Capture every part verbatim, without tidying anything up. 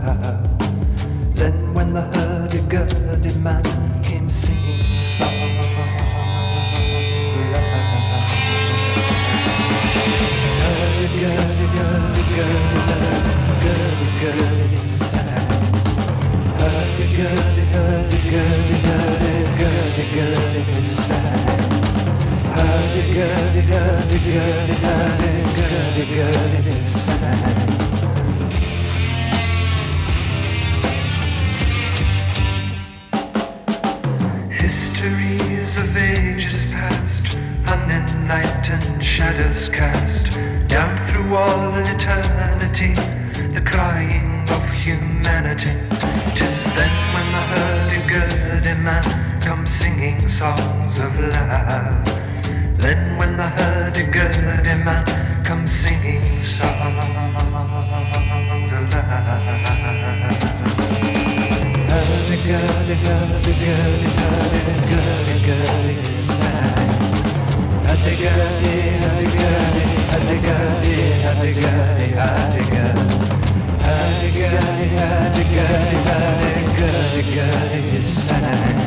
Then when the hurdy-gurdy man came singing songs of love, hurdy-gurdy-gurdy-gurdy-gurdy-gurdy sang. Hurdy-gurdy-gurdy-gurdy-gurdy-gurdy sang. Hurdy-gurdy-gurdy-gurdy-gurdy-gurdy sang. Histories of ages past, unenlightened shadows cast down through all eternity, the crying of humanity. 'Tis then when the hurdy-gurdy man comes singing songs of love. Then when the hurdy-gurdy man comes singing songs of love. Hurdy-gurdy, hurdy-gurdy, hurdy-gurdy-gurdy sang. Hurdy-gurdy, hurdy-gurdy, hurdy-gurdy, hurdy-gurdy, hurdy-gurdy. Hurdy-gurdy, hurdy-gurdy, hurdy-gurdy-gurdy sang.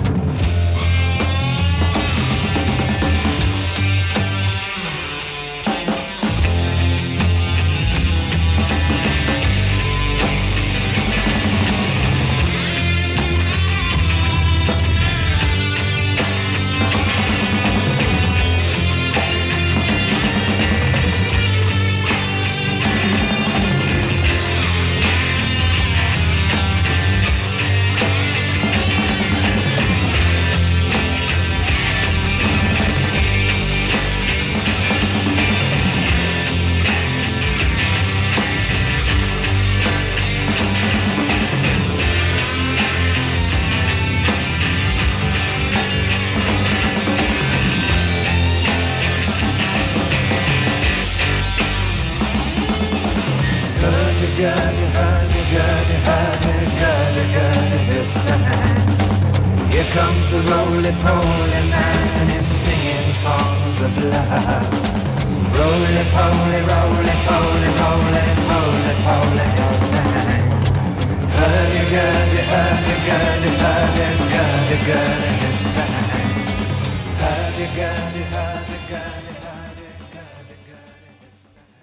Hurdy-gurdy, hurdy-gurdy, hurdy-gurdy-gurdy sang. Here comes a roly-poly man and he's singing songs of love. Roly-poly, roly-poly, roly-poly-poly sang. Hurdy-gurdy, hurdy-gurdy, hurdy-gurdy-gurdy sang. Hurdy-gurdy, hurdy